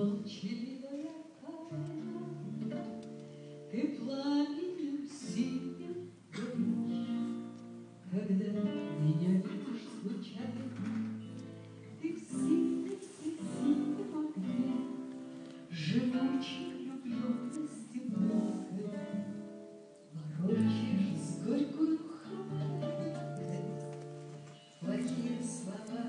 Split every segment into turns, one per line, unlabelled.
Молчаливая тайна, ты пламенем синим горишь, когда меня видишь случайно, ты в синем огне, живучей влюбленности мукой, ворочаешь с горькую хромкой плохие слова.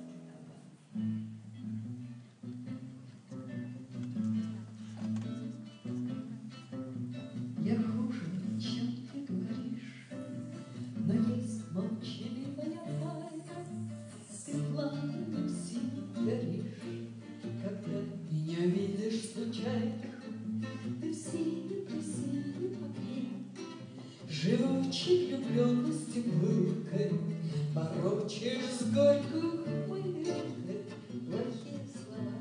Я хуже, чем ты говоришь, но есть молчаливая тайна, ты пламенем синим горишь, когда меня видишь случайно, ты в синем огне, живучей влюбленности пылкой, порочишь с горькой хмылкой плохие слова.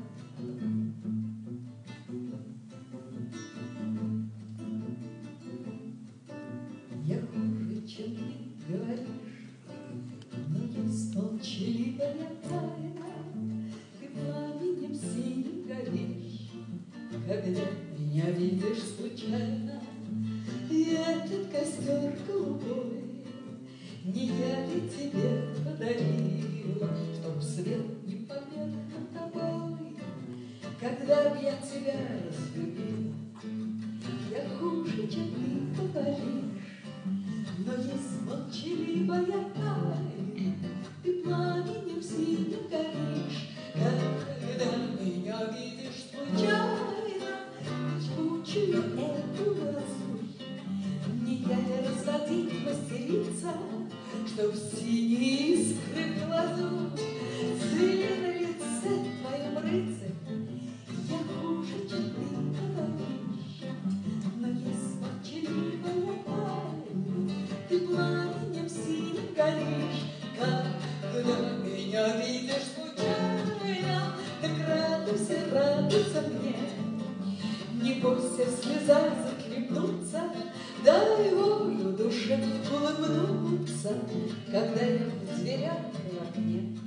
Я хуже, чем ты говоришь, но есть молчаливая тайна, ты пламенем синим горишь, когда меня видишь случайно. И этот костер голубой не я ли тебе подарила, чтоб свет не померк над тобой, когда б я тебя разлюбила. Я хуже, чем ты говоришь, но есть молчаливая тайна, ты пламенем синим горишь, когда меня видишь случайно, жгучую эту грозу. Не я ли разводить мастерица, чтоб синие искры в глазу цвели на лице твоем рыцарь. Я хуже, чем ты говоришь, но есть молчаливая тайна, ты пламенем синим горишь, когда меня видишь случайно, так радуйся, радуйся мне. Не бойся в слезах захлебнуться, дай волю душе улыбнуться, когда я в дверях в окне.